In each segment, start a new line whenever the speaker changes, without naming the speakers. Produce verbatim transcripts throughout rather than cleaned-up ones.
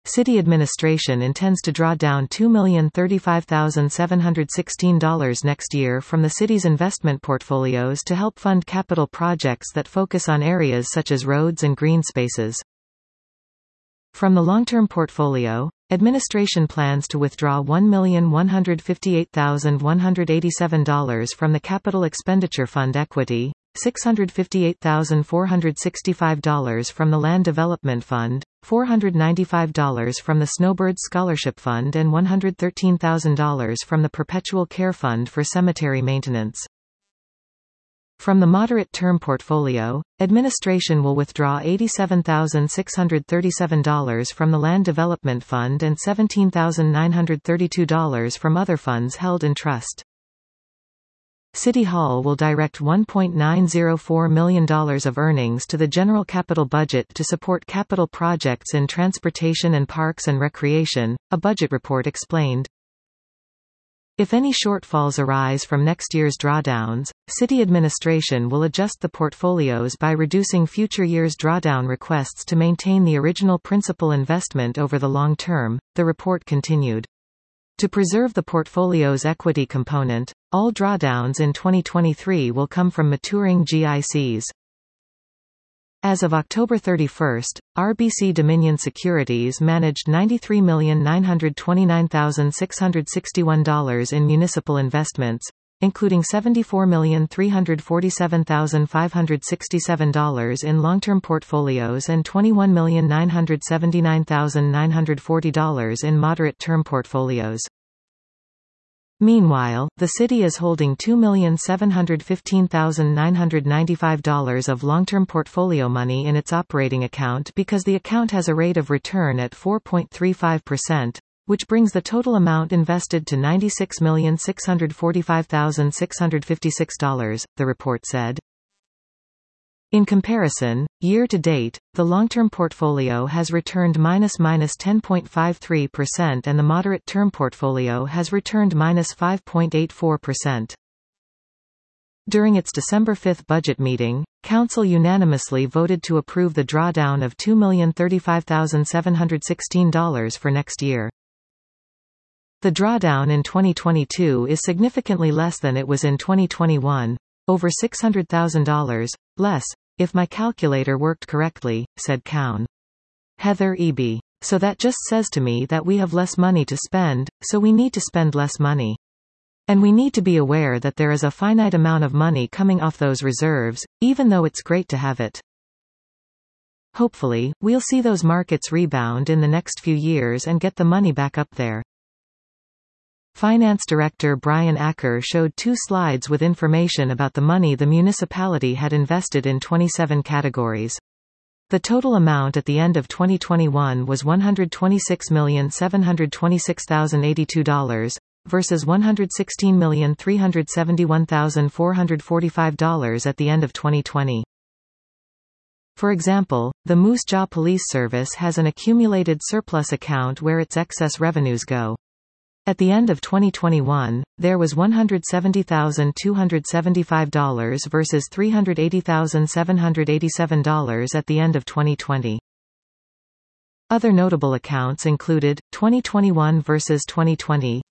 City administration intends to draw down two million thirty-five thousand seven hundred sixteen dollars next year from the city's investment portfolios to help fund capital projects that focus on areas such as roads and green spaces. From the long-term portfolio, administration plans to withdraw one million one hundred fifty-eight thousand one hundred eighty-seven dollars from the Capital Expenditure Fund equity, six hundred fifty-eight thousand four hundred sixty-five dollars from the Land Development Fund, four hundred ninety-five dollars from the Snowbirds Scholarship Fund and one hundred thirteen thousand dollars from the Perpetual Care Fund for cemetery maintenance. From the moderate-term portfolio, administration will withdraw eighty-seven thousand six hundred thirty-seven dollars from the Land Development Fund and seventeen thousand nine hundred thirty-two dollars from other funds held in trust. City Hall will direct one point nine zero four million dollars of earnings to the general capital budget to support capital projects in transportation and parks and recreation, a budget report explained. If any shortfalls arise from next year's drawdowns, city administration will adjust the portfolios by reducing future years' drawdown requests to maintain the original principal investment over the long term, the report continued. To preserve the portfolio's equity component, all drawdowns in twenty twenty-three will come from maturing G I Cs. As of October thirty-first, R B C Dominion Securities managed ninety-three million nine hundred twenty-nine thousand six hundred sixty-one dollars in municipal investments, including seventy-four million three hundred forty-seven thousand five hundred sixty-seven dollars in long-term portfolios and twenty-one million nine hundred seventy-nine thousand nine hundred forty dollars in moderate-term portfolios. Meanwhile, the city is holding two million seven hundred fifteen thousand nine hundred ninety-five dollars of long-term portfolio money in its operating account because the account has a rate of return at four point three five percent, which brings the total amount invested to ninety-six million six hundred forty-five thousand six hundred fifty-six dollars, the report said. In comparison, year-to-date, the long-term portfolio has returned minus minus ten point five three percent and the moderate-term portfolio has returned minus five point eight four percent. During its December fifth budget meeting, Council unanimously voted to approve the drawdown of two million thirty-five thousand seven hundred sixteen dollars for next year. The drawdown in twenty twenty-two is significantly less than it was in twenty twenty-one, over six hundred thousand dollars less, if my calculator worked correctly, said Cowan. Heather Eby. So that just says to me that we have less money to spend, so we need to spend less money. And we need to be aware that there is a finite amount of money coming off those reserves, even though it's great to have it. Hopefully, we'll see those markets rebound in the next few years and get the money back up there. Finance Director Brian Acker showed two slides with information about the money the municipality had invested in twenty-seven categories. The total amount at the end of twenty twenty-one was one hundred twenty-six million seven hundred twenty-six thousand eighty-two dollars, versus one hundred sixteen million three hundred seventy-one thousand four hundred forty-five dollars at the end of twenty twenty. For example, the Moose Jaw Police Service has an accumulated surplus account where its excess revenues go. At the end of twenty twenty-one, there was one hundred seventy thousand two hundred seventy-five dollars versus three hundred eighty thousand seven hundred eighty-seven dollars at the end of twenty twenty. Other notable accounts included, twenty twenty-one versus twenty twenty.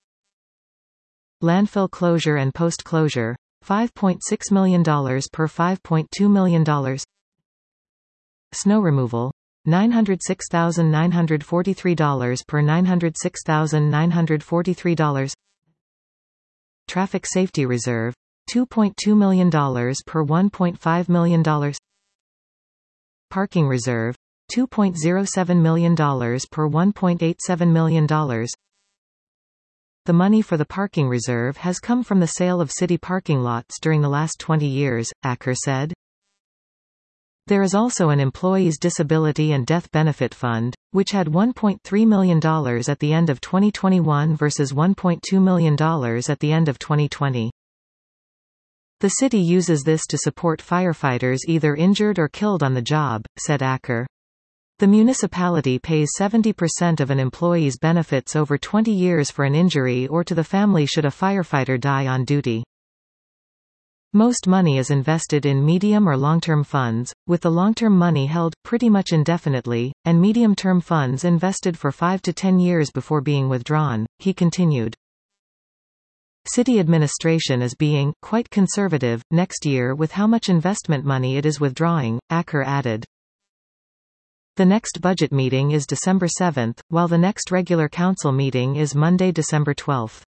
Landfill closure and post-closure, five point six million dollars per five point two million dollars. Snow removal, nine hundred six thousand nine hundred forty-three dollars per nine hundred six thousand nine hundred forty-three dollars. Traffic Safety Reserve, two point two million dollars per one point five million dollars. Parking Reserve, two point zero seven million dollars per one point eight seven million dollars. The money for the parking reserve has come from the sale of city parking lots during the last twenty years, Acker said. There is also an Employees' Disability and Death Benefit Fund, which had one point three million dollars at the end of twenty twenty-one versus one point two million dollars at the end of twenty twenty. The city uses this to support firefighters either injured or killed on the job, said Acker. The municipality pays seventy percent of an employee's benefits over twenty years for an injury or to the family should a firefighter die on duty. Most money is invested in medium or long-term funds, with the long-term money held, pretty much indefinitely, and medium-term funds invested for five to ten years before being withdrawn. He continued. City administration is being quite conservative next year with how much investment money it is withdrawing, Acker added. The next budget meeting is December seventh, while the next regular council meeting is Monday, December twelfth.